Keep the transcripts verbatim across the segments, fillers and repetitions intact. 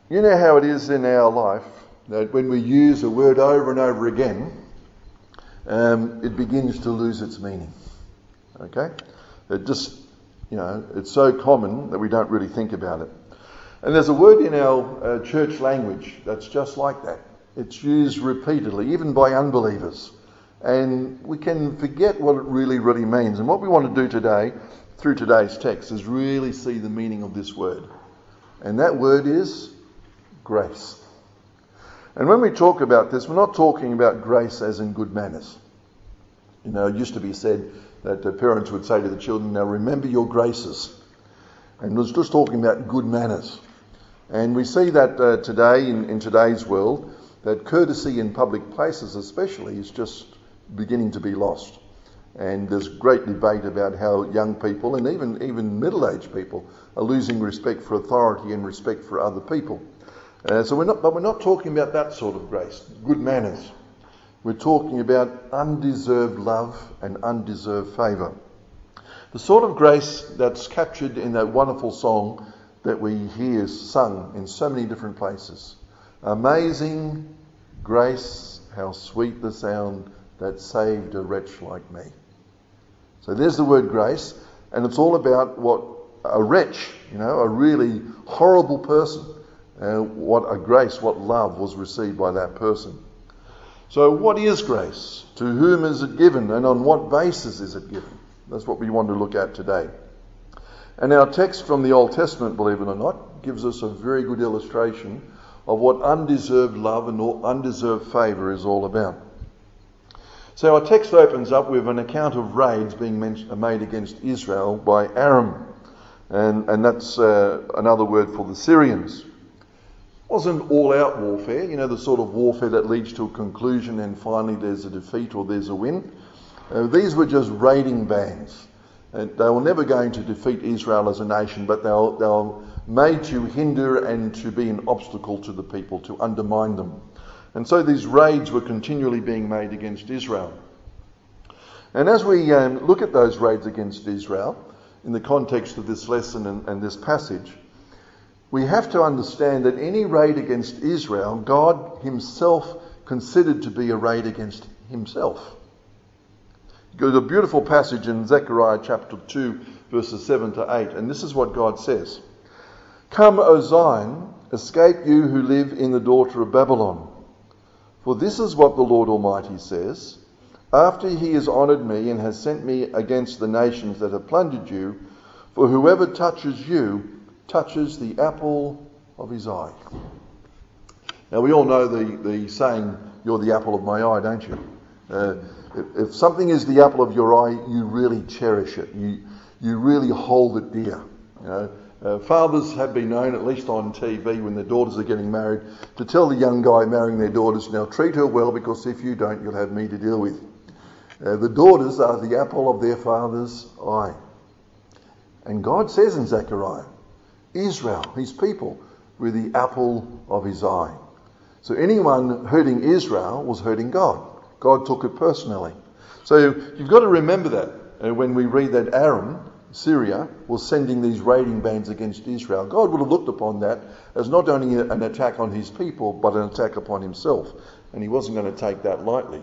You know how it is in our life that when we use a word over and over again, um, it begins to lose its meaning. Okay? It just, you know, it's so common that we don't really think about it. And there's a word in our uh, church language that's just like that. It's used repeatedly, even by unbelievers. And we can forget what it really, really means. And what we want to do today, through today's text, is really see the meaning of this word. And that word is grace. And when we talk about this, we're not talking about grace as in good manners. You know, it used to be said that the parents would say to the children, now remember your graces. And it was just talking about good manners. And we see that uh, today, in, in today's world, that courtesy in public places especially is just beginning to be lost. And there's great debate about how young people, and even, even middle-aged people, are losing respect for authority and respect for other people. Uh, so we're not, but we're not talking about that sort of grace, good manners. We're talking about undeserved love and undeserved favour. The sort of grace that's captured in that wonderful song that we hear sung in so many different places. Amazing grace, how sweet the sound that saved a wretch like me. So there's the word grace, and it's all about what a wretch, you know, a really horrible person, uh, what a grace, what love was received by that person. So what is grace? To whom is it given, and on what basis is it given? That's what we want to look at today. And our text from the Old Testament, believe it or not, gives us a very good illustration of what undeserved love and undeserved favour is all about. So our text opens up with an account of raids being made against Israel by Aram. And, and that's uh, another word for the Syrians. It wasn't all-out warfare, you know, the sort of warfare that leads to a conclusion and finally there's a defeat or there's a win. Uh, these were just raiding bands. And they were never going to defeat Israel as a nation, but they were, they were made to hinder and to be an obstacle to the people, to undermine them. And so these raids were continually being made against Israel. And as we um, look at those raids against Israel, in the context of this lesson and, and this passage, we have to understand that any raid against Israel, God himself considered to be a raid against himself. There's a beautiful passage in Zechariah chapter two, verses seven to eight, and this is what God says. Come, O Zion, escape you who live in the daughter of Babylon. For this is what the Lord Almighty says. After he has honoured me and has sent me against the nations that have plundered you, for whoever touches you touches the apple of his eye. Now we all know the, the saying, you're the apple of my eye, don't you? Uh, if, if something is the apple of your eye, you really cherish it. You you really hold it dear. You know, uh, fathers have been known, at least on T V, when their daughters are getting married, to tell the young guy marrying their daughters, now treat her well, because if you don't, you'll have me to deal with. Uh, the daughters are the apple of their father's eye. And God says in Zechariah, Israel, his people, were the apple of his eye. So anyone hurting Israel was hurting God. God took it personally. So you've got to remember that uh, when we read that Aram, Syria, was sending these raiding bands against Israel. God would have looked upon that as not only an attack on his people, but an attack upon himself. And he wasn't going to take that lightly.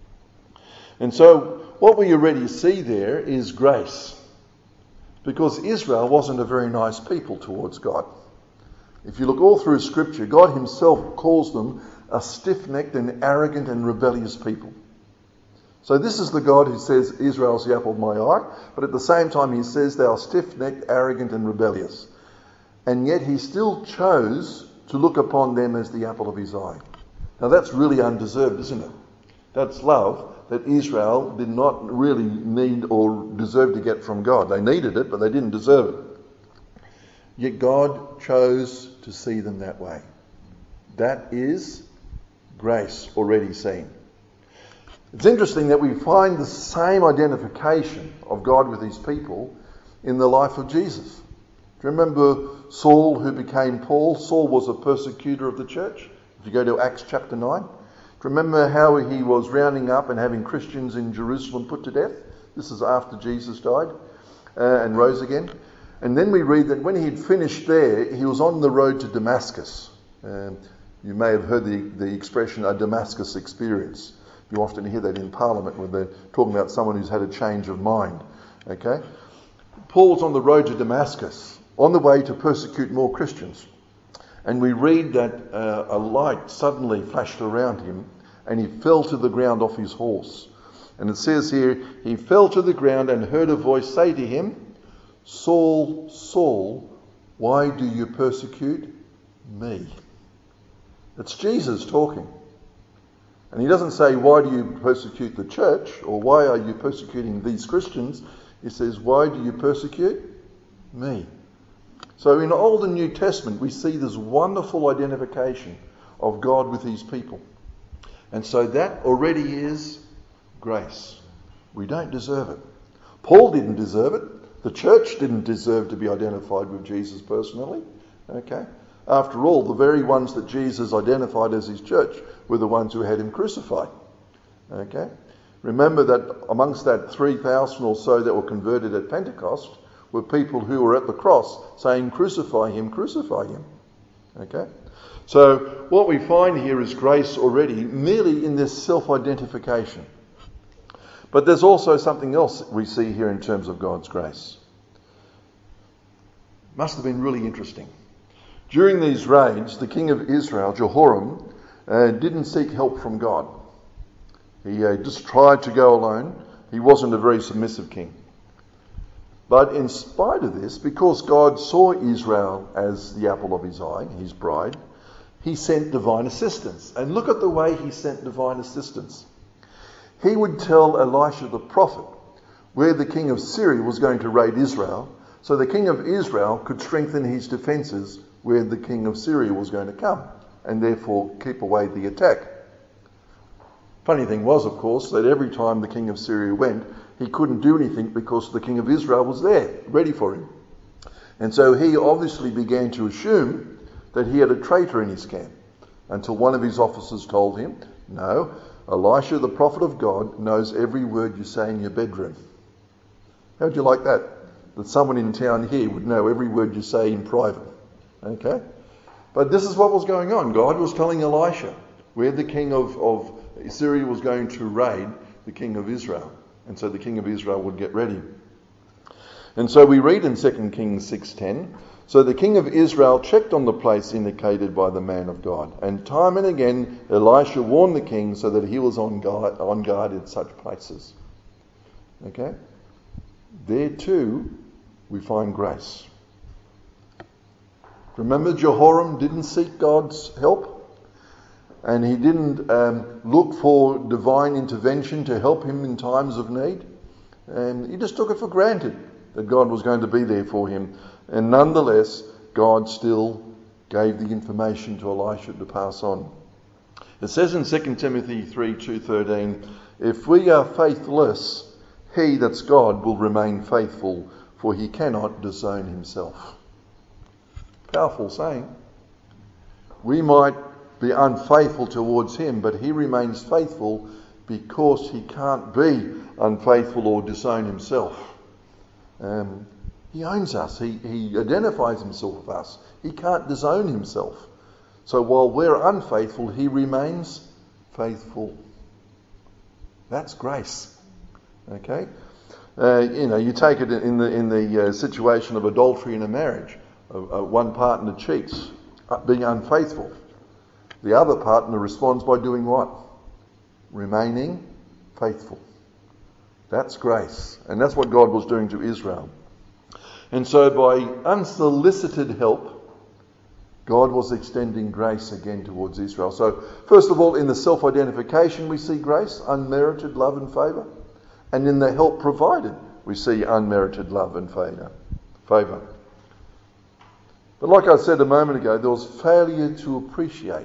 And so what we already see there is grace. Because Israel wasn't a very nice people towards God. If you look all through Scripture, God himself calls them a stiff-necked and arrogant and rebellious people. So this is the God who says Israel's the apple of my eye, but at the same time he says they are stiff-necked, arrogant and rebellious. And yet he still chose to look upon them as the apple of his eye. Now that's really undeserved, isn't it? That's love that Israel did not really need or deserve to get from God. They needed it, but they didn't deserve it. Yet God chose to see them that way. That is grace already seen. It's interesting that we find the same identification of God with his people in the life of Jesus. Do you remember Saul, who became Paul? Saul was a persecutor of the church. If you go to Acts chapter nine, do you remember how he was rounding up and having Christians in Jerusalem put to death? This is after Jesus died uh, and rose again. And then we read that when he had finished there, he was on the road to Damascus. Um, you may have heard the, the expression a Damascus experience. You often hear that in Parliament when they're talking about someone who's had a change of mind. Okay? Paul's on the road to Damascus, on the way to persecute more Christians. And we read that uh, a light suddenly flashed around him and he fell to the ground off his horse. And it says here, he fell to the ground and heard a voice say to him, Saul, Saul, why do you persecute me? It's Jesus talking. And he doesn't say, why do you persecute the church? Or why are you persecuting these Christians? He says, why do you persecute me? So in Old and New Testament, we see this wonderful identification of God with his people. And so that already is grace. We don't deserve it. Paul didn't deserve it. The church didn't deserve to be identified with Jesus personally. Okay? After all, the very ones that Jesus identified as his church were the ones who had him crucified. Okay? Remember that amongst that three thousand or so that were converted at Pentecost were people who were at the cross saying, crucify him, crucify him. Okay? So what we find here is grace already merely in this self-identification. But there's also something else we see here in terms of God's grace. Must have been really interesting. During these raids, the king of Israel, Jehoram, uh, didn't seek help from God. He uh, just tried to go alone. He wasn't a very submissive king. But in spite of this, because God saw Israel as the apple of his eye, his bride, he sent divine assistance. And look at the way he sent divine assistance. He would tell Elisha the prophet where the king of Syria was going to raid Israel, so the king of Israel could strengthen his defences where the king of Syria was going to come, and therefore keep away the attack. Funny thing was, of course, that every time the king of Syria went, he couldn't do anything because the king of Israel was there, ready for him. And so he obviously began to assume that he had a traitor in his camp, until one of his officers told him, no, Elisha, the prophet of God, knows every word you say in your bedroom. How'd you like that? That someone in town here would know every word you say in private. Okay? But this is what was going on. God was telling Elisha where the king of, of Syria was going to raid the king of Israel. And so the king of Israel would get ready. And so we read in Second Kings six ten, so the king of Israel checked on the place indicated by the man of God. And time and again, Elisha warned the king so that he was on guard, on guard in such places. Okay? There too, we find grace. Remember, Jehoram didn't seek God's help, and he didn't um, look for divine intervention to help him in times of need. And he just took it for granted that God was going to be there for him. And nonetheless, God still gave the information to Elisha to pass on. It says in Second Timothy three two thirteen, if we are faithless, he, that's God, will remain faithful, for he cannot disown himself. Powerful saying. We might be unfaithful towards him, but he remains faithful because he can't be unfaithful or disown himself. Um, he owns us. He, he identifies himself with us. He can't disown himself. So while we're unfaithful, he remains faithful. That's grace. Okay? Uh, you know, you take it in the in the uh, situation of adultery in a marriage. Uh, uh, one partner cheats, uh, being unfaithful. The other partner responds by doing what? Remaining faithful. That's grace. And that's what God was doing to Israel. And so by unsolicited help, God was extending grace again towards Israel. So first of all, in the self-identification we see grace, unmerited love and favour. And in the help provided we see unmerited love and favour. Favour. But like I said a moment ago, there was failure to appreciate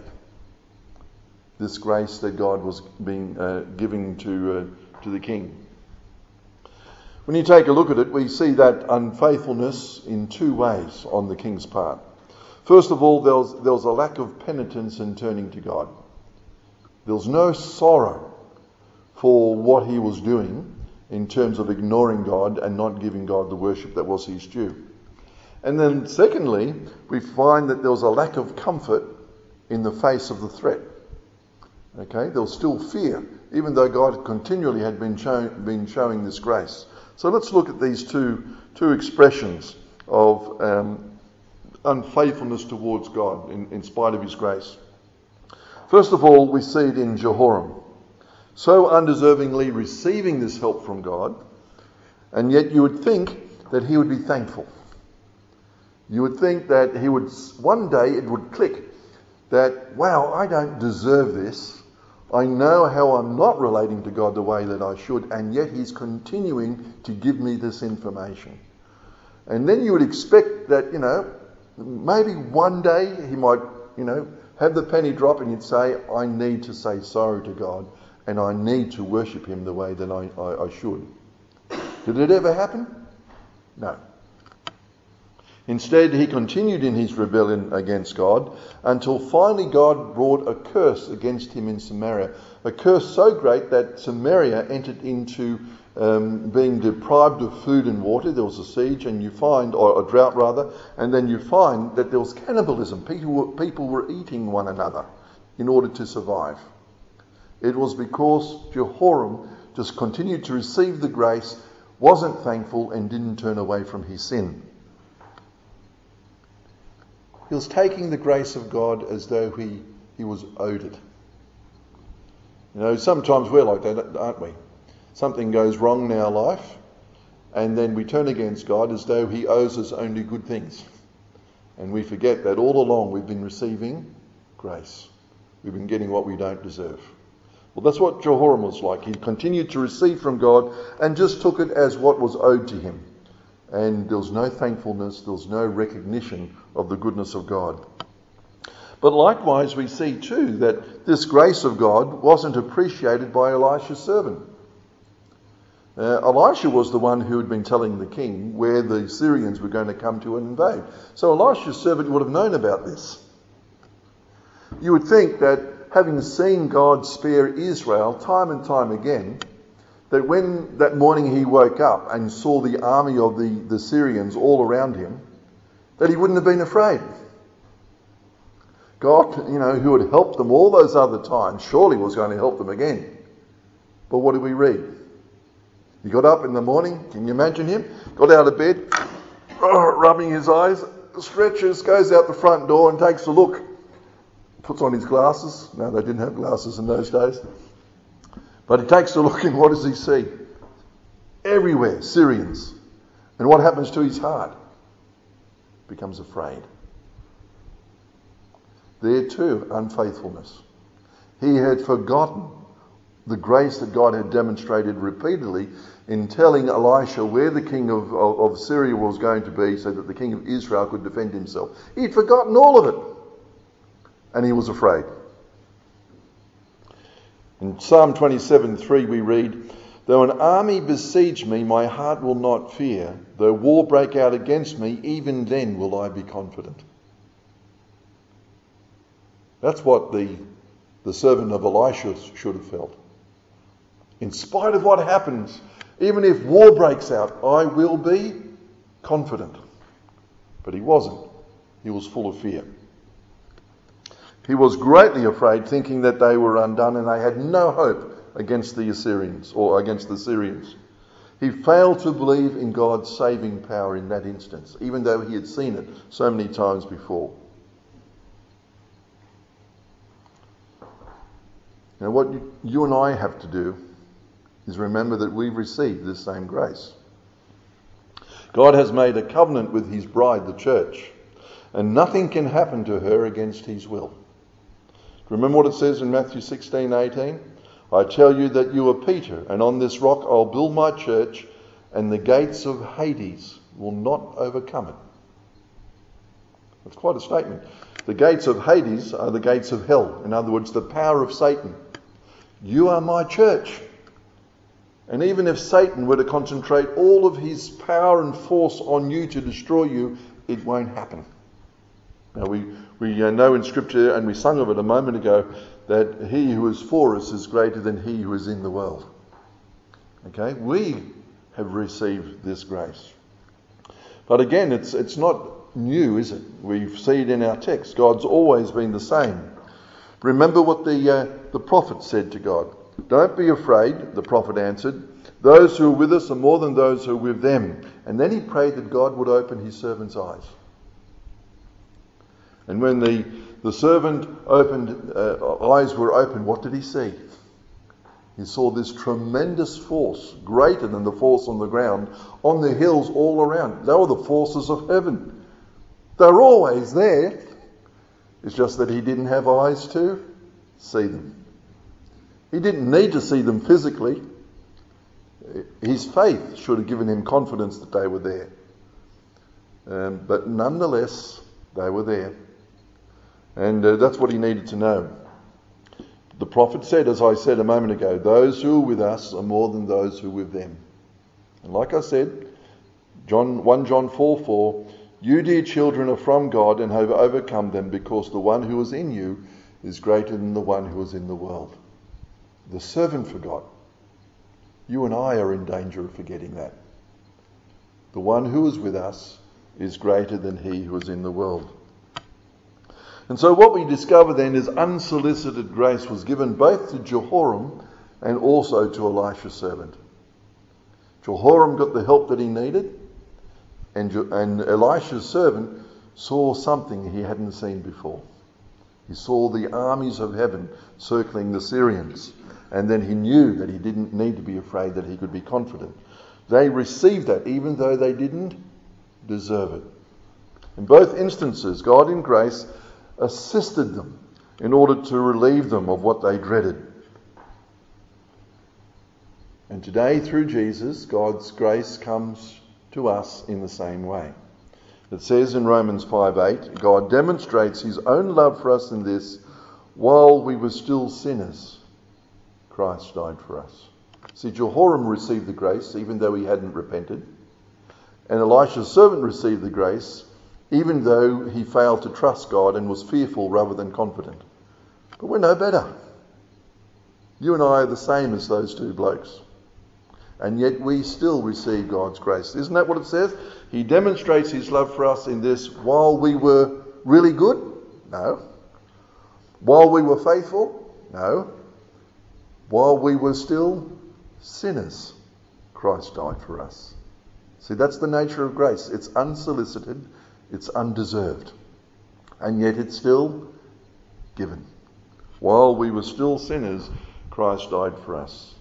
this grace that God was being uh, giving to uh, to the king. When you take a look at it, we see that unfaithfulness in two ways on the king's part. First of all, there was, there was a lack of penitence and turning to God. There was no sorrow for what he was doing in terms of ignoring God and not giving God the worship that was his due. And then secondly, we find that there was a lack of comfort in the face of the threat. Okay, there was still fear, even though God continually had been, show, been showing this grace. So let's look at these two, two expressions of um, unfaithfulness towards God in, in spite of his grace. First of all, we see it in Jehoram, so undeservingly receiving this help from God, and yet you would think that he would be thankful. You would think that he would, one day it would click that, wow, I don't deserve this. I know how I'm not relating to God the way that I should, and yet he's continuing to give me this information. And then you would expect that, you know, maybe one day he might, you know, have the penny drop and you'd say, I need to say sorry to God and I need to worship him the way that I, I, I should. Did it ever happen? No. Instead, he continued in his rebellion against God until finally God brought a curse against him in Samaria. A curse so great that Samaria entered into um, being deprived of food and water. There was a siege, and you find, or a drought rather, and then you find that there was cannibalism. People were, people were eating one another in order to survive. It was because Jehoram just continued to receive the grace, wasn't thankful, and didn't turn away from his sin. He was taking the grace of God as though he, he was owed it. You know, sometimes we're like that, aren't we? Something goes wrong in our life, and then we turn against God as though he owes us only good things. And we forget that all along we've been receiving grace. We've been getting what we don't deserve. Well, that's what Jehoram was like. He continued to receive from God and just took it as what was owed to him. And there was no thankfulness, there was no recognition of the goodness of God. But likewise, we see too that this grace of God wasn't appreciated by Elisha's servant. Uh, Elisha was the one who had been telling the king where the Syrians were going to come to and invade. So Elisha's servant would have known about this. You would think that having seen God spare Israel time and time again, that when that morning he woke up and saw the army of the, the Syrians all around him, that he wouldn't have been afraid. God, you know, who had helped them all those other times, surely was going to help them again. But what do we read? He got up in the morning, can you imagine him? Got out of bed, rubbing his eyes, stretches, goes out the front door and takes a look. Puts on his glasses. No, they didn't have glasses in those days. But he takes a look and what does he see? Everywhere, Syrians. And what happens to his heart? Becomes afraid. There too, unfaithfulness. He had forgotten the grace that God had demonstrated repeatedly in telling Elisha where the king of, of, of Syria was going to be so that the king of Israel could defend himself. He'd forgotten all of it. And he was afraid. In Psalm twenty-seven three we read, though an army besiege me, my heart will not fear. Though war break out against me, even then will I be confident. That's what the, the servant of Elisha should have felt. In spite of what happens, even if war breaks out, I will be confident. But he wasn't. He was full of fear. He was greatly afraid, thinking that they were undone and they had no hope against the Assyrians or against the Syrians. He failed to believe in God's saving power in that instance, even though he had seen it so many times before. Now, what you, you and I have to do is remember that we've received this same grace. God has made a covenant with his bride, the church, and nothing can happen to her against his will. Remember what it says in Matthew sixteen eighteen? I tell you that you are Peter, and on this rock I'll build my church, and the gates of Hades will not overcome it. That's quite a statement. The gates of Hades are the gates of hell. In other words, the power of Satan. You are my church. And even if Satan were to concentrate all of his power and force on you to destroy you, it won't happen. Now we, we know in Scripture, and we sung of it a moment ago, that he who is for us is greater than he who is in the world. Okay? We have received this grace. But again, it's it's not new, is it? We see it in our text. God's always been the same. Remember what the, uh, the prophet said to God. Don't be afraid, the prophet answered. Those who are with us are more than those who are with them. And then he prayed that God would open his servant's eyes. And when the, the servant opened, uh, eyes were opened, what did he see? He saw this tremendous force, greater than the force on the ground, on the hills all around. They were the forces of heaven. They're always there. It's just that he didn't have eyes to see them. He didn't need to see them physically. His faith should have given him confidence that they were there. Um, but nonetheless, they were there. And uh, that's what he needed to know. The prophet said, as I said a moment ago, those who are with us are more than those who are with them. And like I said, John, First John four four, you, dear children, are from God and have overcome them, because the one who is in you is greater than the one who is in the world. The servant forgot. You and I are in danger of forgetting that. The one who is with us is greater than he who is in the world. And so what we discover then is unsolicited grace was given both to Jehoram and also to Elisha's servant. Jehoram got the help that he needed, and, and Elisha's servant saw something he hadn't seen before. He saw the armies of heaven circling the Syrians, and then he knew that he didn't need to be afraid, that he could be confident. They received that even though they didn't deserve it. In both instances, God in grace assisted them in order to relieve them of what they dreaded. And today, through Jesus, God's grace comes to us in the same way. It says in Romans five eight, God demonstrates his own love for us in this: while we were still sinners, Christ died for us. See, Jehoram received the grace even though he hadn't repented, and Elisha's servant received the grace even though he failed to trust God and was fearful rather than confident. But we're no better. You and I are the same as those two blokes. And yet we still receive God's grace. Isn't that what it says? He demonstrates his love for us in this: while we were really good? No. While we were faithful? No. While we were still sinners, Christ died for us. See, that's the nature of grace. It's unsolicited. It's undeserved. And yet it's still given. While we were still sinners, Christ died for us.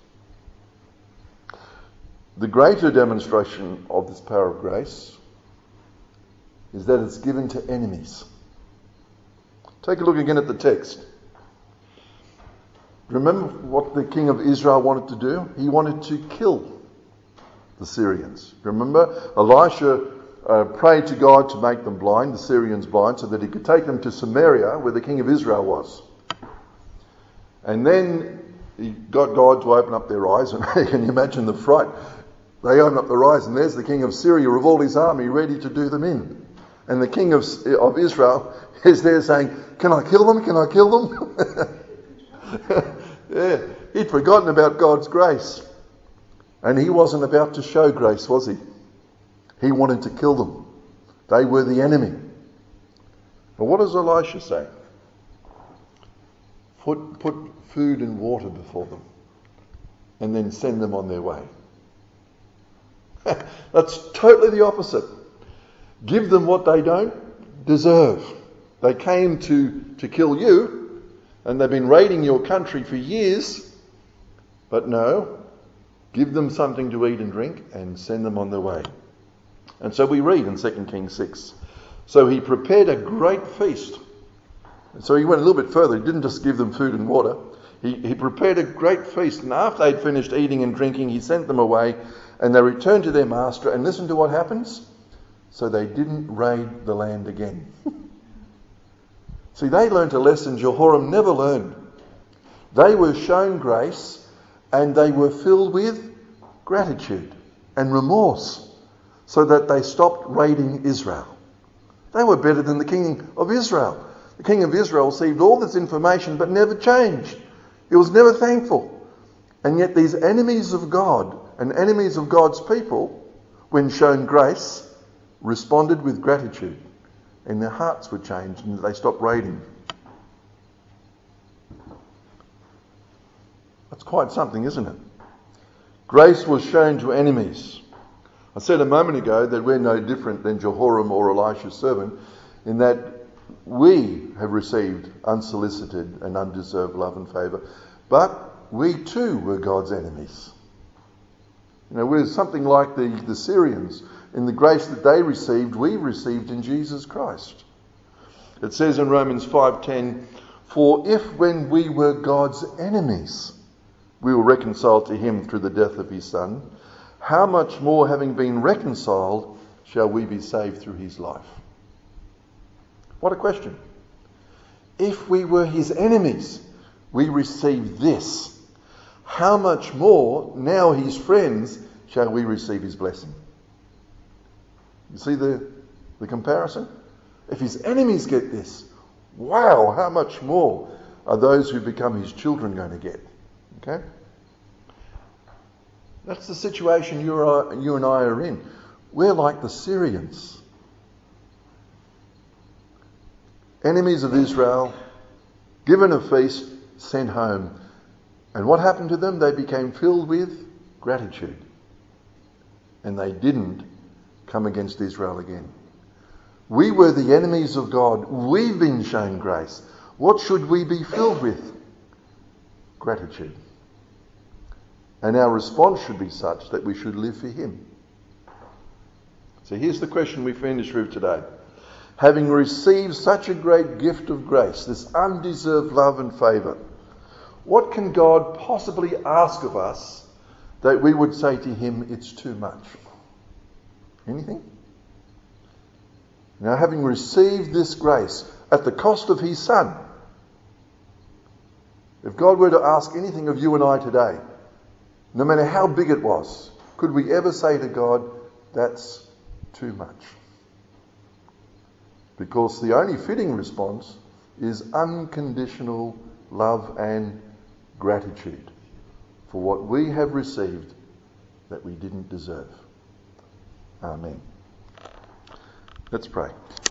The greater demonstration of this power of grace is that it's given to enemies. Take a look again at the text. Remember what the king of Israel wanted to do? He wanted to kill the Syrians. Remember, Elisha uh, prayed to God to make them blind, the Syrians blind, so that he could take them to Samaria, where the king of Israel was. And then he got God to open up their eyes, and can you imagine the fright? They open up their eyes, and there's the king of Syria with all his army ready to do them in. And the king of, of Israel is there saying, can I kill them? Can I kill them? Yeah, he'd forgotten about God's grace. And he wasn't about to show grace, was he? He wanted to kill them. They were the enemy. But what does Elisha say? Put, put food and water before them, and then send them on their way. That's totally the opposite. Give them what they don't deserve. They came to, to kill you, and they've been raiding your country for years. But no, give them something to eat and drink and send them on their way. And so we read in Second Kings six. So he prepared a great feast. And so he went a little bit further. He didn't just give them food and water. He, he prepared a great feast. And after they'd finished eating and drinking, he sent them away. And they returned to their master. And listen to what happens. So they didn't raid the land again. See, they learnt a lesson Jehoram never learned. They were shown grace, and they were filled with gratitude and remorse, so that they stopped raiding Israel. They were better than the king of Israel. The king of Israel received all this information but never changed. He was never thankful. And yet these enemies of God and enemies of God's people, when shown grace, responded with gratitude. And their hearts were changed and they stopped raiding. That's quite something, isn't it? Grace was shown to enemies. I said a moment ago that we're no different than Jehoram or Elisha's servant in that we have received unsolicited and undeserved love and favour, but we too were God's enemies. You know, we're something like the, the Syrians. In the grace that they received, we received in Jesus Christ. It says in Romans five ten, "For if when we were God's enemies, we were reconciled to him through the death of his Son, how much more, having been reconciled, shall we be saved through his life?" What a question. If we were his enemies, we received this. How much more, now his friends, shall we receive his blessing? You see the, the comparison? If his enemies get this, wow, how much more are those who become his children going to get? Okay? That's the situation you, are, you and I are in. We're like the Syrians. Enemies of Israel, given a feast, sent home. And what happened to them? They became filled with gratitude. And they didn't come against Israel again. We were the enemies of God. We've been shown grace. What should we be filled with? Gratitude. And our response should be such that we should live for him. So here's the question we finish with today. Having received such a great gift of grace, this undeserved love and favour, what can God possibly ask of us that we would say to him, it's too much? Anything? Now, having received this grace at the cost of his Son, if God were to ask anything of you and I today, no matter how big it was, could we ever say to God, that's too much? Because the only fitting response is unconditional love and gratitude for what we have received that we didn't deserve. Amen. Let's pray.